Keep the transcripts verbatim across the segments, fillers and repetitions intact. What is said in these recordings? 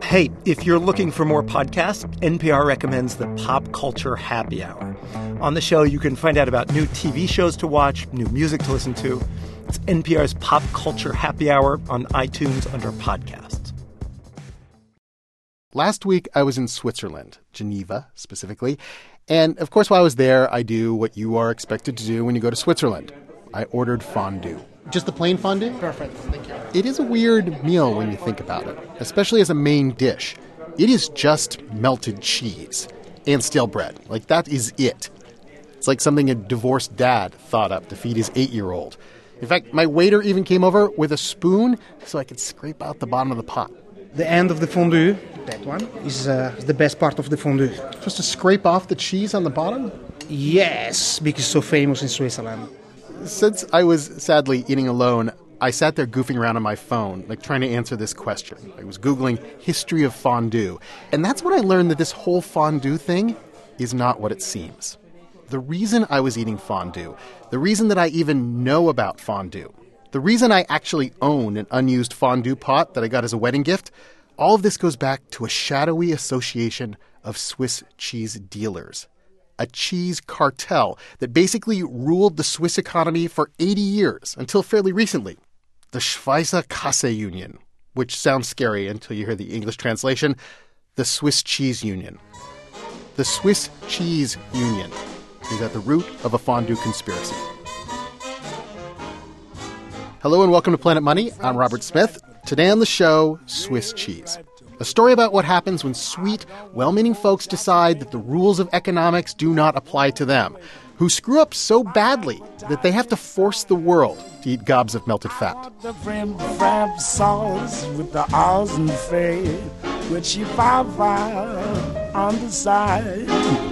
Hey, if you're looking for more podcasts, N P R recommends the Pop Culture Happy Hour. On the show, you can find out about new T V shows to watch, new music to listen to. It's N P R's Pop Culture Happy Hour on iTunes under podcasts. Last week, I was in Switzerland, Geneva specifically. And of course, while I was there, I do what you are expected to do when you go to Switzerland. I ordered fondue. Just the plain fondue? Perfect, thank you. It is a weird meal when you think about it, especially as a main dish. It is just melted cheese and stale bread. Like, that is it. It's like something a divorced dad thought up to feed his eight-year-old. In fact, my waiter even came over with a spoon so I could scrape out the bottom of the pot. The end of the fondue, that one, is uh, the best part of the fondue. Just to scrape off the cheese on the bottom? Yes, because it's so famous in Switzerland. Since I was sadly eating alone, I sat there goofing around on my phone, like trying to answer this question. I was Googling history of fondue. And that's when I learned that this whole fondue thing is not what it seems. The reason I was eating fondue, the reason that I even know about fondue, the reason I actually own an unused fondue pot that I got as a wedding gift, all of this goes back to a shadowy association of Swiss cheese dealers. A cheese cartel that basically ruled the Swiss economy for eighty years, until fairly recently. The Schweizer Käseunion, which sounds scary until you hear the English translation, the Swiss Cheese Union. The Swiss Cheese Union is at the root of a fondue conspiracy. Hello and welcome to Planet Money. I'm Robert Smith. Today on the show, Swiss cheese. A story about what happens when sweet, well-meaning folks decide that the rules of economics do not apply to them, who screw up so badly that they have to force the world to eat gobs of melted fat. The frim fram sauce with the awesome fade, which you find on the side.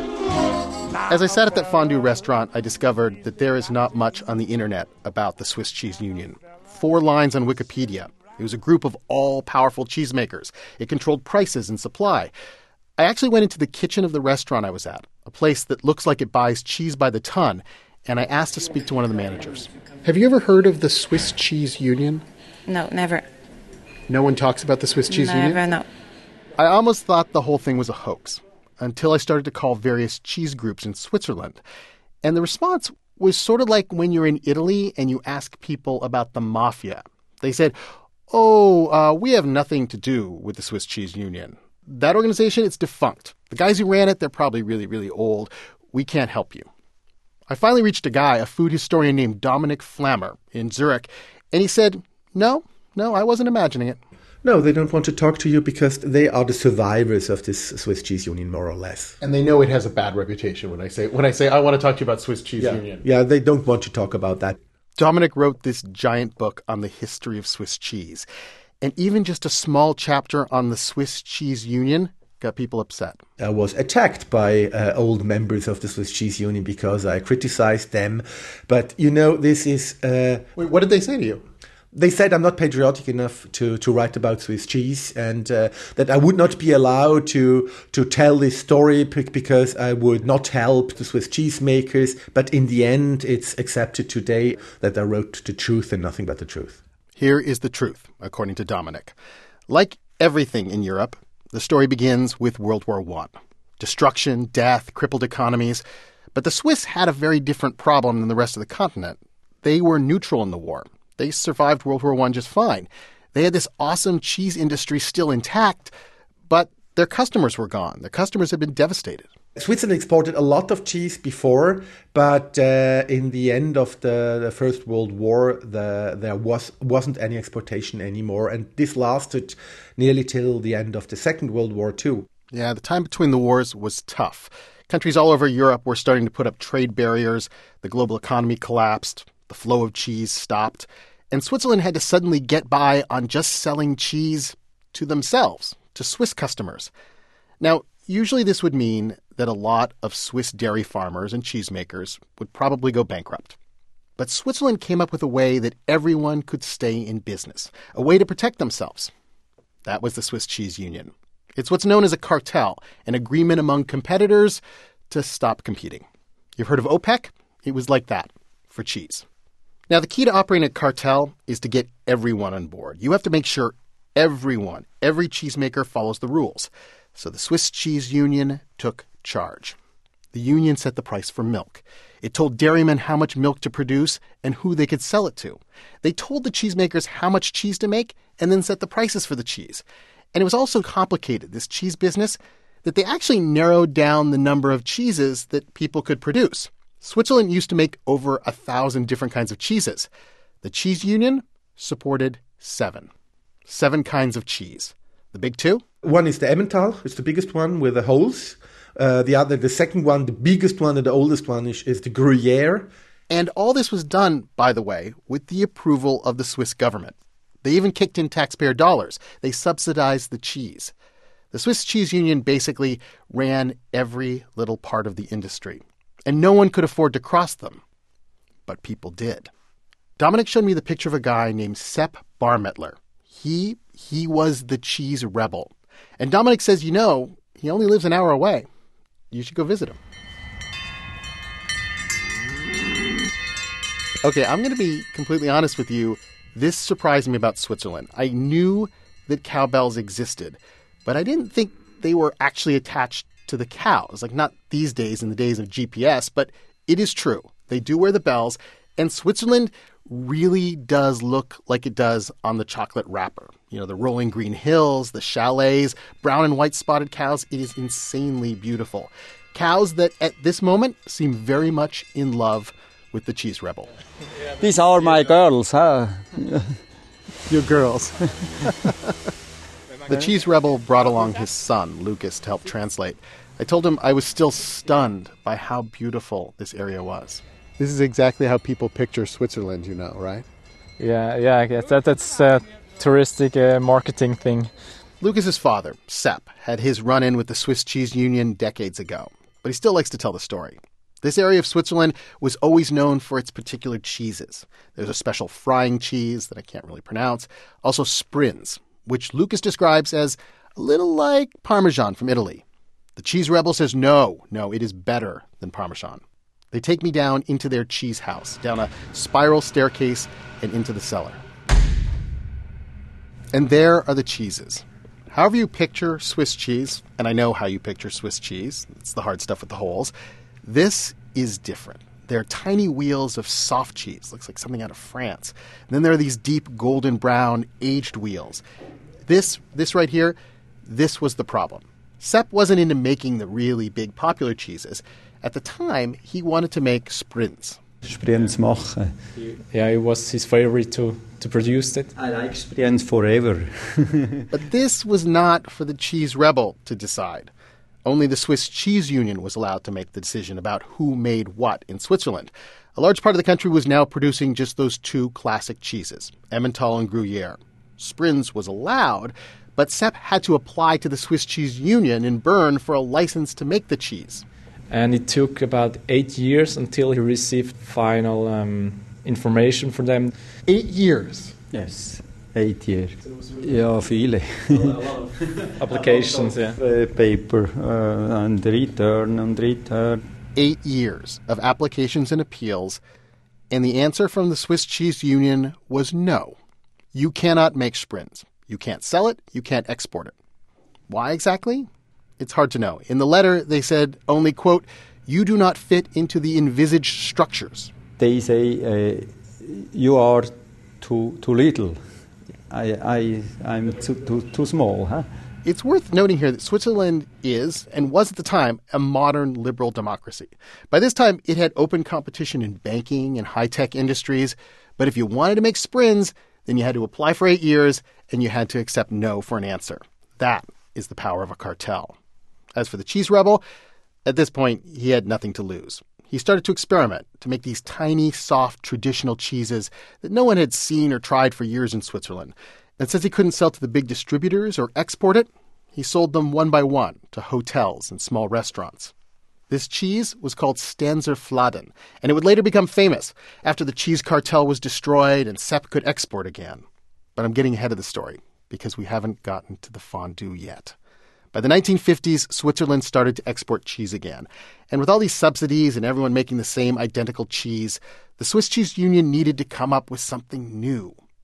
As I sat at that fondue restaurant, I discovered that there is not much on the internet about the Swiss Cheese Union. Four lines on Wikipedia. It was a group of all-powerful cheesemakers. It controlled prices and supply. I actually went into the kitchen of the restaurant I was at, a place that looks like it buys cheese by the ton, and I asked to speak to one of the managers. Have you ever heard of the Swiss Cheese Union? No, never. No one talks about the Swiss Cheese never, Union? Never, no. I almost thought the whole thing was a hoax, until I started to call various cheese groups in Switzerland. And the response was sort of like when you're in Italy and you ask people about the mafia. They said, oh, uh, we have nothing to do with the Swiss Cheese Union. That organization, it's defunct. The guys who ran it, they're probably really, really old. We can't help you. I finally reached a guy, a food historian named Dominik Flammer in Zurich, and he said, no, no, I wasn't imagining it. No, they don't want to talk to you because they are the survivors of this Swiss Cheese Union, more or less. And they know it has a bad reputation when I say, when I say I want to talk to you about Swiss Cheese yeah. Union. Yeah, they don't want to talk about that. Dominik wrote this giant book on the history of Swiss cheese. And even just a small chapter on the Swiss Cheese Union got people upset. I was attacked by uh, old members of the Swiss Cheese Union because I criticized them. But, you know, this is... Uh, Wait, what did they say to you? They said I'm not patriotic enough to, to write about Swiss cheese and uh, that I would not be allowed to to tell this story because I would not help the Swiss cheesemakers. But in the end, it's accepted today that I wrote the truth and nothing but the truth. Here is the truth, according to Dominik. Like everything in Europe, the story begins with World War One. Destruction, death, crippled economies. But the Swiss had a very different problem than the rest of the continent. They were neutral in the war. They survived World War One just fine. They had this awesome cheese industry still intact, but their customers were gone. Their customers had been devastated. Switzerland exported a lot of cheese before, but uh, in the end of the, the First World War, the, there was, wasn't any exportation anymore. And this lasted nearly till the end of the Second World War too. Yeah, the time between the wars was tough. Countries all over Europe were starting to put up trade barriers. The global economy collapsed. The flow of cheese stopped. And Switzerland had to suddenly get by on just selling cheese to themselves, to Swiss customers. Now, usually this would mean that a lot of Swiss dairy farmers and cheesemakers would probably go bankrupt. But Switzerland came up with a way that everyone could stay in business, a way to protect themselves. That was the Swiss Cheese Union. It's what's known as a cartel, an agreement among competitors to stop competing. You've heard of OPEC? It was like that for cheese. Now, the key to operating a cartel is to get everyone on board. You have to make sure Everyone, every cheesemaker follows the rules. So the Swiss Cheese Union took charge. The union set the price for milk. It told dairymen how much milk to produce and who they could sell it to. They told the cheesemakers how much cheese to make and then set the prices for the cheese. And it was all so complicated, this cheese business, that they actually narrowed down the number of cheeses that people could produce. Switzerland used to make over a thousand different kinds of cheeses. The cheese union supported seven. Seven kinds of cheese. The big two? One is the Emmental. It's the biggest one with the holes. Uh, the other, the second one, the biggest one and the oldest one is, is the Gruyere. And all this was done, by the way, with the approval of the Swiss government. They even kicked in taxpayer dollars. They subsidized the cheese. The Swiss Cheese Union basically ran every little part of the industry. And no one could afford to cross them. But people did. Dominic showed me the picture of a guy named Sepp Barmettler. He, he was the cheese rebel. And Dominic says, you know, he only lives an hour away. You should go visit him. Okay, I'm going to be completely honest with you. This surprised me about Switzerland. I knew that cowbells existed, but I didn't think they were actually attached to the cows. Like, not these days in the days of G P S, but it is true. They do wear the bells, and Switzerland really does look like it does on the chocolate wrapper. You know, the rolling green hills, the chalets, brown and white spotted cows. It is insanely beautiful. Cows that at this moment seem very much in love with the cheese rebel. These are my girls, huh? Your girls. The cheese rebel brought along his son, Lucas, to help translate. I told him I was still stunned by how beautiful this area was. This is exactly how people picture Switzerland, you know, right? Yeah, yeah, I guess that, that's a touristic uh, marketing thing. Lucas's father, Sepp, had his run-in with the Swiss Cheese Union decades ago, but he still likes to tell the story. This area of Switzerland was always known for its particular cheeses. There's a special frying cheese that I can't really pronounce, also Sprinz, which Lucas describes as a little like Parmesan from Italy. The cheese rebel says no, no, it is better than Parmesan. They take me down into their cheese house, down a spiral staircase and into the cellar. And there are the cheeses. However you picture Swiss cheese, and I know how you picture Swiss cheese, it's the hard stuff with the holes, this is different. There are tiny wheels of soft cheese, looks like something out of France. And then there are these deep golden brown aged wheels. This, this right here, this was the problem. Sepp wasn't into making the really big popular cheeses. At the time, he wanted to make Sprinz. Sprinz machen. Yeah, it was his favorite to, to produce it. I like Sprinz forever. But this was not for the cheese rebel to decide. Only the Swiss Cheese Union was allowed to make the decision about who made what in Switzerland. A large part of the country was now producing just those two classic cheeses, Emmental and Gruyere. Sprinz was allowed, but Sepp had to apply to the Swiss Cheese Union in Bern for a license to make the cheese. And it took about eight years until he received final um, information from them. Eight years? Yes, eight years. Ja, viele. Applications, yeah. Uh, paper uh, and return and return. Eight years of applications and appeals, and the answer from the Swiss Cheese Union was no. You cannot make Sprinz. You can't sell it. You can't export it. Why exactly? It's hard to know. In the letter, they said only, quote, you do not fit into the envisaged structures. They say uh, you are too too little. I I I'm too too, too small, huh? It's worth noting here that Switzerland is, and was at the time, a modern liberal democracy. By this time, it had open competition in banking and high-tech industries. But if you wanted to make Sprinz, then you had to apply for eight years, and you had to accept no for an answer. That is the power of a cartel. As for the cheese rebel, at this point, he had nothing to lose. He started to experiment to make these tiny, soft, traditional cheeses that no one had seen or tried for years in Switzerland. And since he couldn't sell to the big distributors or export it, he sold them one by one to hotels and small restaurants. This cheese was called Stanzer Fladen, and it would later become famous after the cheese cartel was destroyed and Sepp could export again. But I'm getting ahead of the story because we haven't gotten to the fondue yet. By the nineteen fifties, Switzerland started to export cheese again. And with all these subsidies and everyone making the same identical cheese, the Swiss Cheese Union needed to come up with something new,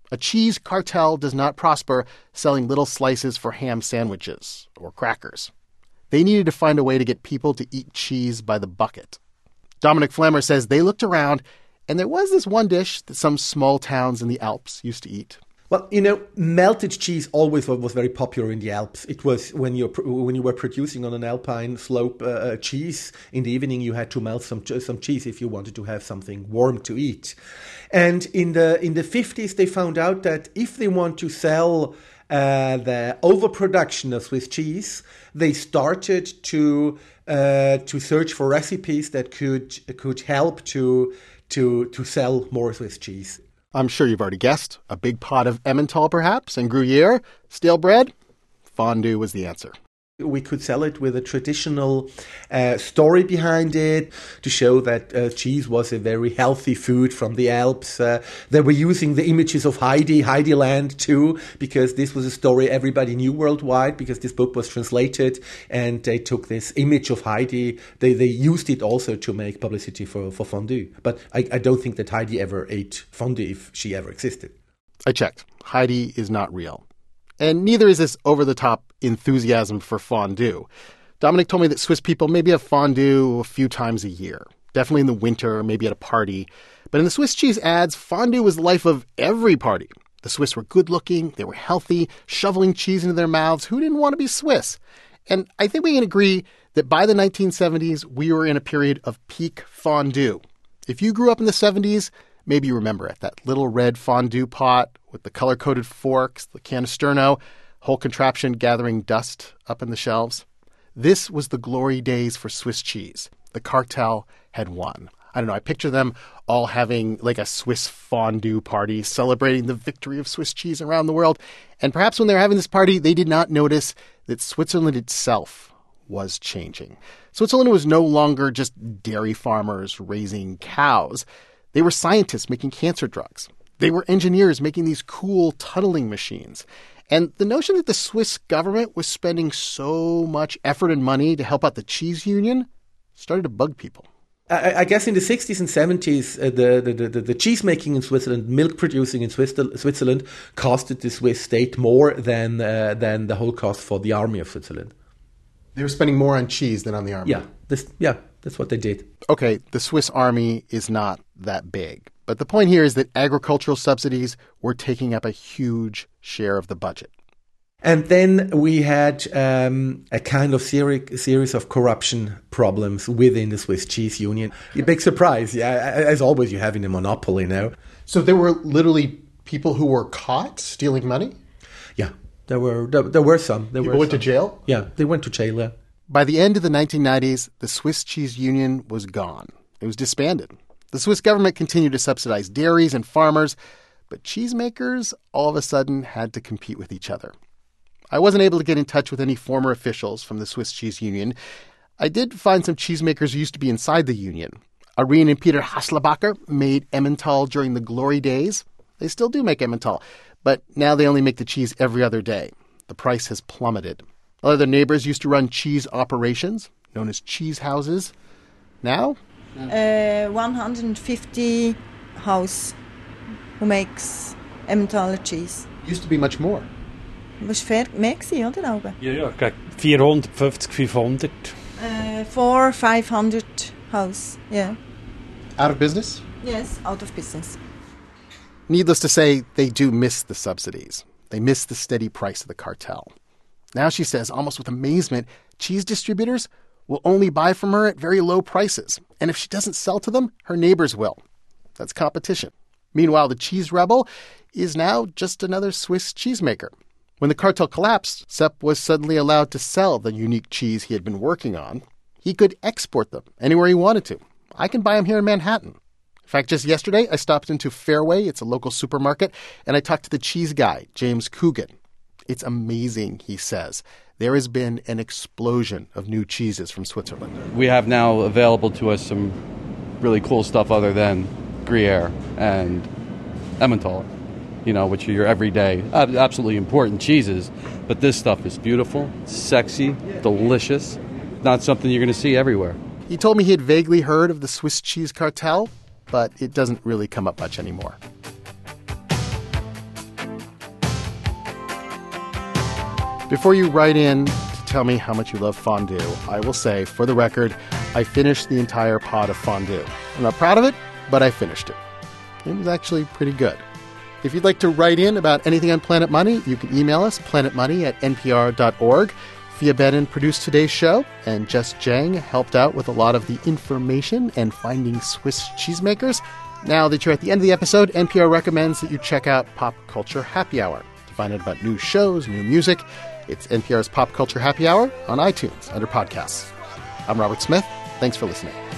A cheese cartel does not prosper selling little slices for ham sandwiches or crackers. They needed to find a way to get people to eat cheese by the bucket. Dominic Flammer says they looked around, and there was this one dish that some small towns in the Alps used to eat. Well, you know, melted cheese always was very popular in the Alps. It was when you when you were producing on an alpine slope uh, cheese in the evening, you had to melt some some cheese if you wanted to have something warm to eat. And in the in the fifties, they found out that if they want to sell uh, the overproduction of Swiss cheese, they started to uh, to search for recipes that could could help to to to sell more Swiss cheese. I'm sure you've already guessed. A big pot of Emmental, perhaps, and Gruyere, stale bread. Fondue was the answer. We could sell it with a traditional uh, story behind it to show that uh, cheese was a very healthy food from the Alps. Uh, they were using the images of Heidi, Heidiland too, because this was a story everybody knew worldwide because this book was translated and they took this image of Heidi. They they used it also to make publicity for, for fondue. But I, I don't think that Heidi ever ate fondue if she ever existed. I checked. Heidi is not real. And neither is this over-the-top enthusiasm for fondue. Dominic told me that Swiss people maybe have fondue a few times a year, definitely in the winter, maybe at a party. But in the Swiss cheese ads, fondue was the life of every party. The Swiss were good-looking, they were healthy, shoveling cheese into their mouths. Who didn't want to be Swiss? And I think we can agree that by the nineteen seventies, we were in a period of peak fondue. If you grew up in the seventies, maybe you remember it, that little red fondue pot with the color-coded forks, the can of Sterno, whole contraption gathering dust up in the shelves. This was the glory days for Swiss cheese. The cartel had won. I don't know, I picture them all having like a Swiss fondue party, celebrating the victory of Swiss cheese around the world. And perhaps when they were having this party, they did not notice that Switzerland itself was changing. Switzerland was no longer just dairy farmers raising cows. They were scientists making cancer drugs. They were engineers making these cool tunneling machines. And the notion that the Swiss government was spending so much effort and money to help out the cheese union started to bug people. I, I guess in the sixties and seventies, uh, the, the, the, the cheese making in Switzerland, milk producing in Swiss, Switzerland, costed the Swiss state more than uh, than the whole cost for the army of Switzerland. They were spending more on cheese than on the army. Yeah, this, yeah, that's what they did. Okay, the Swiss army is not that big. But the point here is that agricultural subsidies were taking up a huge share of the budget. And then we had um, a kind of seri- series of corruption problems within the Swiss cheese union. A big surprise, yeah, as always you have in a monopoly now. So there were literally people who were caught stealing money? Yeah, there were there, there were some. There people were went some. to jail? Yeah, they went to jail, yeah. By the end of the nineteen nineties, the Swiss cheese union was gone. It was disbanded. The Swiss government continued to subsidize dairies and farmers, but cheesemakers all of a sudden had to compete with each other. I wasn't able to get in touch with any former officials from the Swiss cheese union. I did find some cheesemakers who used to be inside the union. Irene and Peter Haslebacher made Emmental during the glory days. They still do make Emmental, but now they only make the cheese every other day. The price has plummeted. Other neighbors used to run cheese operations, known as cheese houses. Now? Uh, one hundred fifty house who makes Emmentaler cheese. Used to be much more. Was fair mehr gewesen, oder, Auge? Ja, ja, gegen vierhundertfünfzig, fünfhundert. Uh, four, five hundred house, yeah. Out of business? Yes, out of business. Needless to say, they do miss the subsidies. They miss the steady price of the cartel. Now, she says, almost with amazement, cheese distributors will only buy from her at very low prices. And if she doesn't sell to them, her neighbors will. That's competition. Meanwhile, the cheese rebel is now just another Swiss cheesemaker. When the cartel collapsed, Sepp was suddenly allowed to sell the unique cheese he had been working on. He could export them anywhere he wanted to. I can buy them here in Manhattan. In fact, just yesterday, I stopped into Fairway, it's a local supermarket, and I talked to the cheese guy, James Coogan. It's amazing, he says. There has been an explosion of new cheeses from Switzerland. We have now available to us some really cool stuff other than Gruyere and Emmentaler, you know, which are your everyday, absolutely important cheeses. But this stuff is beautiful, sexy, delicious, not something you're going to see everywhere. He told me he had vaguely heard of the Swiss cheese cartel, but it doesn't really come up much anymore. Before you write in to tell me how much you love fondue, I will say, for the record, I finished the entire pot of fondue. I'm not proud of it, but I finished it. It was actually pretty good. If you'd like to write in about anything on Planet Money, you can email us, planetmoney at n p r dot org. Fia Benin produced today's show, and Jess Jang helped out with a lot of the information and finding Swiss cheesemakers. Now that you're at the end of the episode, N P R recommends that you check out Pop Culture Happy Hour to find out about new shows, new music. It's N P R's Pop Culture Happy Hour on iTunes under podcasts. I'm Robert Smith. Thanks for listening.